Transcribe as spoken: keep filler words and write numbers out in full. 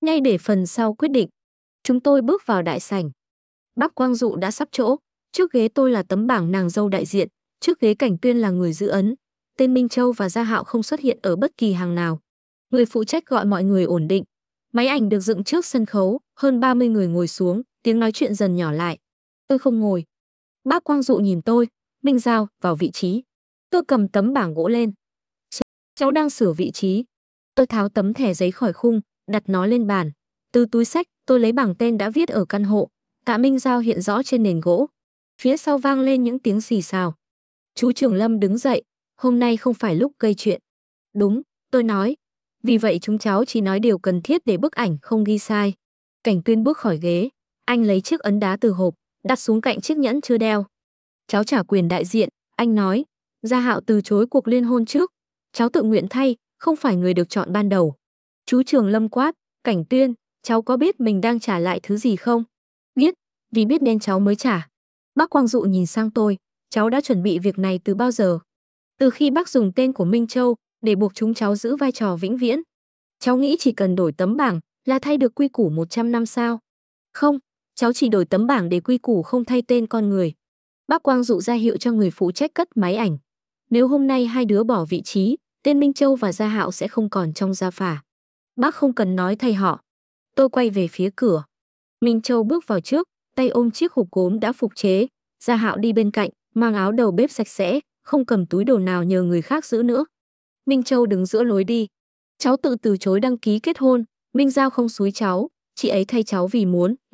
Ngay để phần sau quyết định. Chúng tôi bước vào đại sảnh. Bác Quang Dụ đã sắp chỗ. Trước ghế tôi là tấm bảng nàng dâu đại diện, trước ghế Cảnh Tuyên là người giữ ấn. Tên Minh Châu và Gia Hạo không xuất hiện ở bất kỳ hàng nào. Người phụ trách gọi mọi người ổn định. Máy ảnh được dựng trước sân khấu, hơn ba mươi người ngồi xuống, tiếng nói chuyện dần nhỏ lại. Tôi không ngồi. Bác Quang Dụ nhìn tôi, Minh Giao, vào vị trí. Tôi cầm tấm bảng gỗ lên. Cháu đang sửa vị trí. Tôi tháo tấm thẻ giấy khỏi khung, đặt nó lên bàn. Từ túi xách, tôi lấy bảng tên đã viết ở căn hộ. Tạ Minh Giao hiện rõ trên nền gỗ. Phía sau vang lên những tiếng xì xào. Chú Trường Lâm đứng dậy, hôm nay không phải lúc gây chuyện. Đúng, tôi nói. Vì vậy chúng cháu chỉ nói điều cần thiết để bức ảnh không ghi sai. Cảnh Tuyên bước khỏi ghế. Anh lấy chiếc ấn đá từ hộp, đặt xuống cạnh chiếc nhẫn chưa đeo. Cháu trả quyền đại diện, anh nói. Gia Hạo từ chối cuộc liên hôn trước. Cháu tự nguyện thay, không phải người được chọn ban đầu. Chú Trường Lâm quát, Cảnh Tuyên, cháu có biết mình đang trả lại thứ gì không? Biết, vì biết nên cháu mới trả. Bác Quang Dụ nhìn sang tôi, cháu đã chuẩn bị việc này từ bao giờ? Từ khi bác dùng tên của Minh Châu để buộc chúng cháu giữ vai trò vĩnh viễn. Cháu nghĩ chỉ cần đổi tấm bảng là thay được quy củ một trăm năm sao? Không, cháu chỉ đổi tấm bảng để quy củ không thay tên con người. Bác Quang Dụ ra hiệu cho người phụ trách cất máy ảnh. Nếu hôm nay hai đứa bỏ vị trí, tên Minh Châu và Gia Hạo sẽ không còn trong gia phả. Bác không cần nói thay họ. Tôi quay về phía cửa. Minh Châu bước vào trước, tay ôm chiếc hộp gốm đã phục chế. Gia Hạo đi bên cạnh, mang áo đầu bếp sạch sẽ, không cầm túi đồ nào nhờ người khác giữ nữa. Minh Châu đứng giữa lối đi. Cháu tự từ chối đăng ký kết hôn, Minh Giao không xúi cháu, chị ấy thay cháu vì muốn.